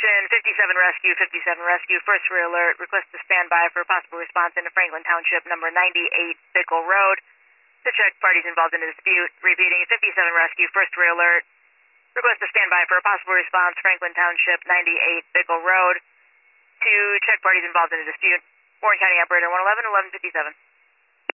Attention, 57 Rescue, 57 Rescue, first rear alert. Request to stand by for a possible response into Franklin Township, number 98 Bickle Road, to check parties involved in a dispute. Repeating, 57 Rescue, first rear alert. Request to stand by for a possible response, Franklin Township, 98 Bickle Road, to check parties involved in a dispute. Warren County Operator 111, 1157.